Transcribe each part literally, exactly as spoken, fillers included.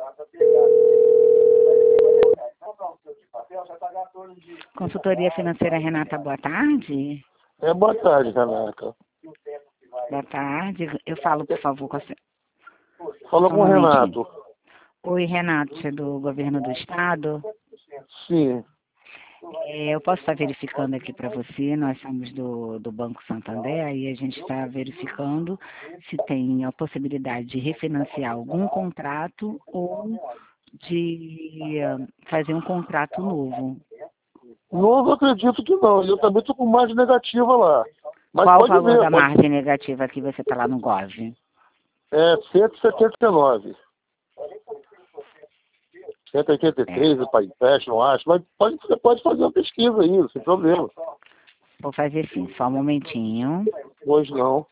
Consultoria Financeira Renata, boa tarde. É, boa tarde, Renata. Boa tarde. Eu falo, por favor, com a senhora. Fala Só com um o momentinho. Renato. Oi, Renato, é do governo do estado. Sim. É, eu posso estar verificando aqui para você, nós somos do, do Banco Santander, aí a gente está verificando se tem a possibilidade de refinanciar algum contrato ou de eh, fazer um contrato novo. Novo, eu acredito que não. Eu também estou com margem negativa lá. Mas Qual o pode valor ver, da pode... margem negativa que você está lá no Gov? É cento e setenta e nove. cento e oitenta e três, É. o Pai Fecha, eu acho. Mas pode, você pode fazer uma pesquisa aí, sem problema. Vou fazer assim, só um momentinho. Hoje não.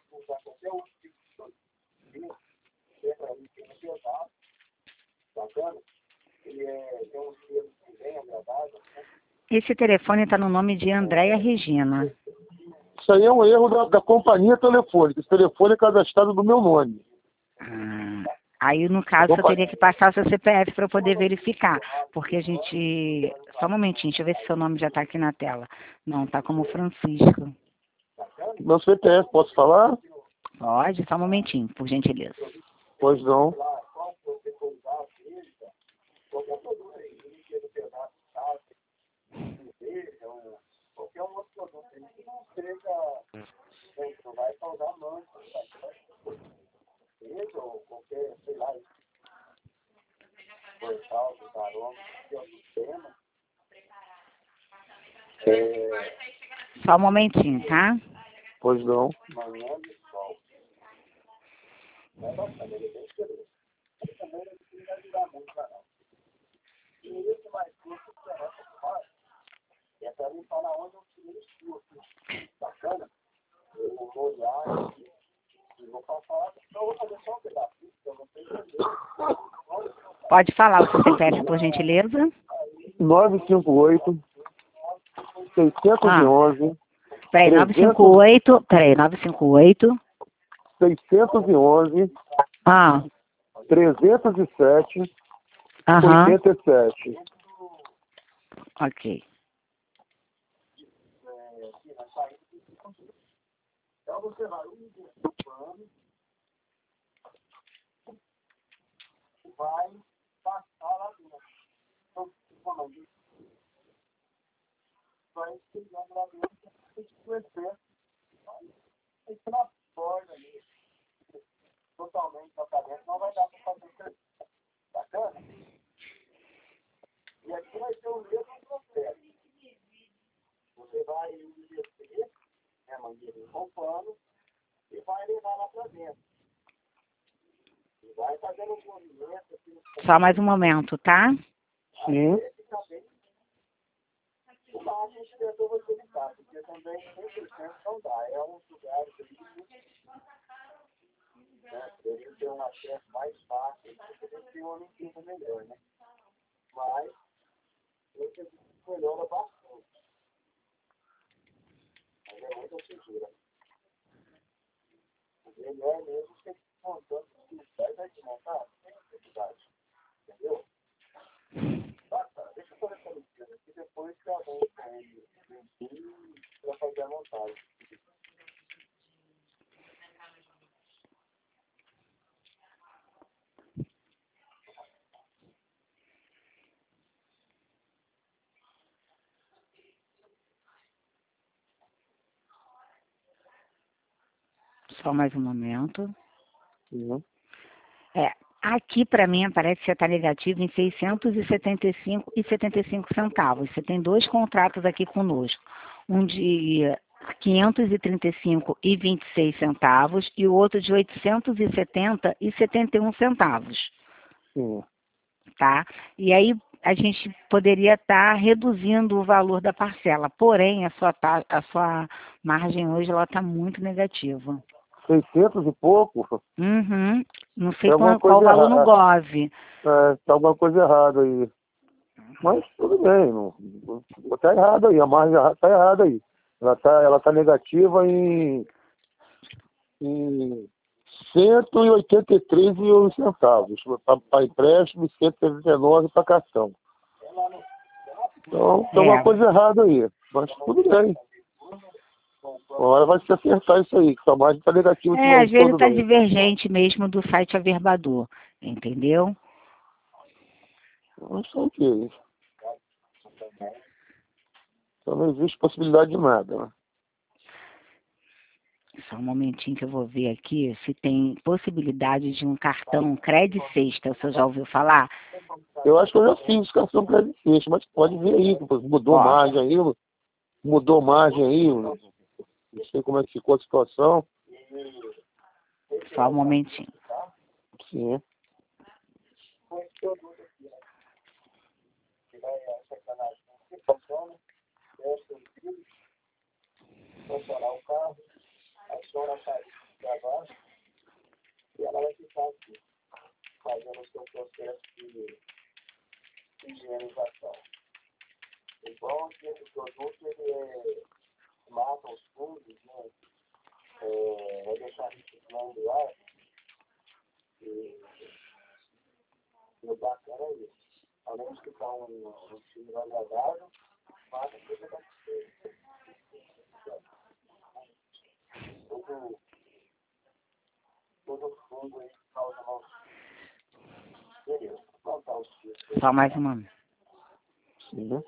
Esse telefone está no nome de Andréia Regina. Isso aí é um erro da, da companhia telefônica. Esse telefone é cadastrado no meu nome. Ah, aí, no caso, eu Compa- teria que passar o seu C P F para eu poder verificar. Porque a gente... Só um momentinho, deixa eu ver se seu nome já está aqui na tela. Não, está como Francisco. Meu C P F, posso falar? Pode? Só um momentinho, por gentileza. Pois não. Só um momentinho, tá? Pois não. Pode falar o seu C P F, por gentileza? nove cinco oito, seiscentos e onze, Peraí, nove cinco oito... Peraí, nove cinco oito... seiscentos e onze, Ah, trezentos e sete, aham, oitenta e sete. ok. Só mais um momento, tá? Sim. Só mais um momento. Sim. É, aqui para mim aparece que você está negativo em seiscentos e setenta e cinco e setenta e cinco centavos. Você tem dois contratos aqui conosco. Um de quinhentos e trinta e cinco e vinte e seis centavos e o outro de oitocentos e setenta e setenta e um centavos, Sim. tá? E aí a gente poderia estar reduzindo o valor da parcela, porém a sua, ta- a sua margem hoje ela está muito negativa. seiscentos e pouco? Uhum. Não sei Tem alguma qual, qual o coisa valor no errada. Gov. É, tá alguma coisa errada aí. Mas tudo bem, não, tá errado aí, a margem tá errada aí. Ela tá, ela tá negativa em, em cento e oitenta e três e onze centavos para empréstimo e cento e setenta e nove para cartão. Então, tem É. uma coisa errada aí, mas tudo bem. Uma hora vai se acertar isso aí, que sua margem está negativa. de É, novo às vezes todo está mês. divergente mesmo do site Averbador, entendeu? Não sei o que é isso. Então não existe possibilidade de nada, né? Só um momentinho que eu vou ver aqui se tem possibilidade de um cartão Credit Sexta. O senhor já ouviu falar? Eu acho que eu já fiz cartão Credit Sexta, mas pode ver aí, mudou Ó. margem aí, mudou margem aí, não sei como é que ficou a situação. Só um momentinho. Sim. Só mais uma. Sim.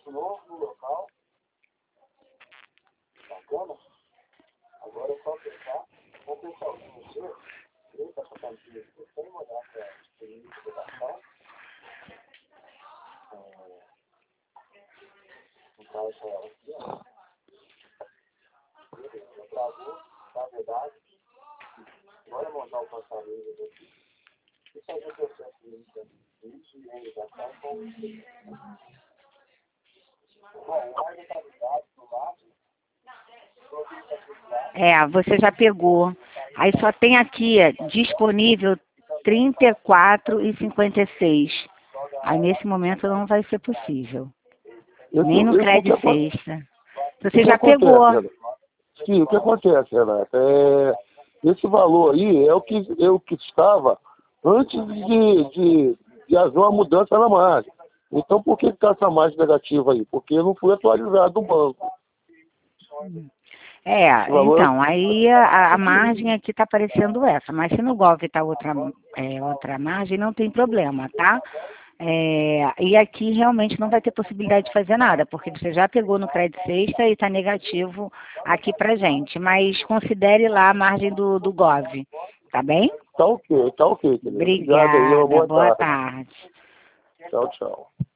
É, você já pegou. Aí só tem aqui é, disponível trinta e quatro e cinquenta e seis. Aí nesse momento não vai ser possível. Esse, Nem no esse, o que Credit aconte- Sexta. o Você que já acontece, pegou. Renata? Sim, o que acontece, Renata? É, esse valor aí é o que, é o que estava antes de, de, de haver uma mudança na margem. Então, por que está essa margem negativa aí? Porque não foi atualizado o banco. É, Esse valor então, aí a, a margem aqui está aparecendo essa, mas se no Golf está outra, é, outra margem, não tem problema, tá? É, e aqui realmente não vai ter possibilidade de fazer nada, porque você já pegou no Credit Sexta e está negativo aqui pra gente, mas considere lá a margem do, do Gov, tá bem? tá ok, tá ok, querido. Obrigado aí, uma Obrigada, boa boa tarde. tarde. Tchau, tchau.